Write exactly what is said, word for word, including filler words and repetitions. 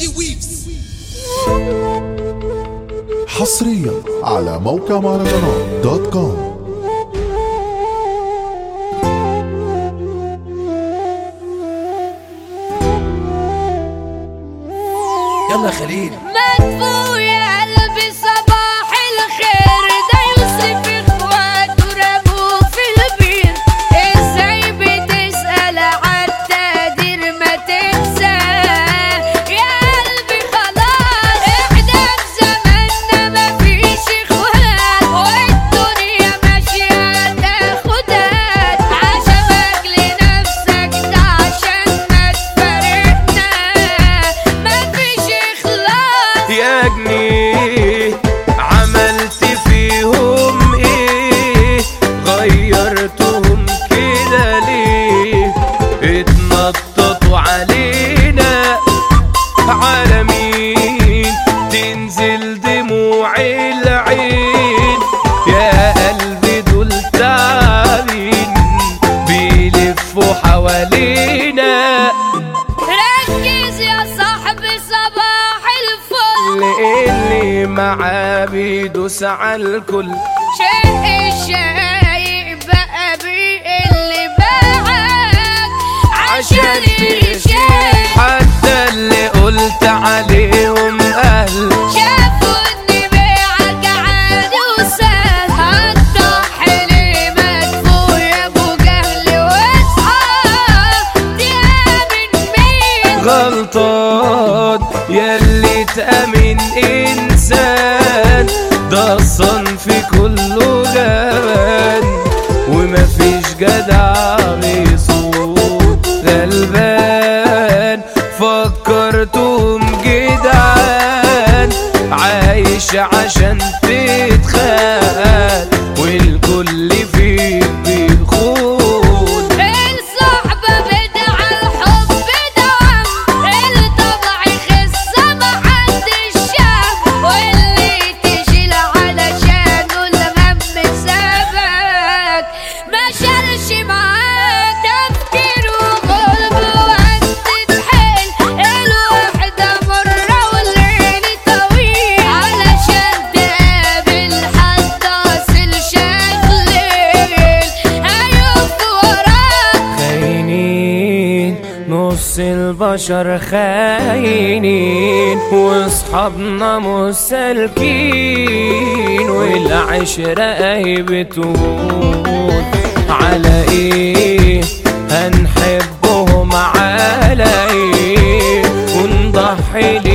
دي ويفز. حصريا على موقع مهرجانات دوت كوم. يلا خليل. مدفوع يا قلبي صباح الخير، ده يوسف اخواته رموه في البير. ازاي بتسأل عالتقدير ما تنسى يا قلبي، خلاص احنا في زماننا مفيش اخوات، والدنيا ماشية تاخدات. عشمك لنفسك ده عشان ما تفارقنا، مفيش يا جنيه عملت فيهم ايه؟ غيرتهم كده ليه؟ اتنططوا علينا على مين تنزل دموع العين؟ يا قلبي دول تعبين بيلفوا حوالينا. ركز يا صاحبي صباح الفل، اللي معاه بيدوس عالكل. شق الشايق بقى اللي باعك عشان يشايق. حتى اللي قلت عليهم اهل شافوا اني بيعك عادي وسهل. هتضحي ليه مدفوع يا ابو جهل، واصحى تامن مين؟ غلطان ياللي تأمن انسان، ده الصنف كله جبان ومفيش جدع بيصوت غلبان. فكرتهم جدعان عايش عشان تتخان، والكل فيك بيخون. الصحبة بدعة الحب دوام، الطبع خصة محدش شاف، واللي تشيل علشانه الهم سابك ما شالش معاك تفكير وقلب. وانت تحل الوحدة مرة والليل طويل، علشان تقابل حد اصل شغل هيقف وراك. خاينين نص البشر خاينين، واصحابنا مسالكين، والعشرة اهي بتقول على ايه هنحبهم على ايه ونضحي ليه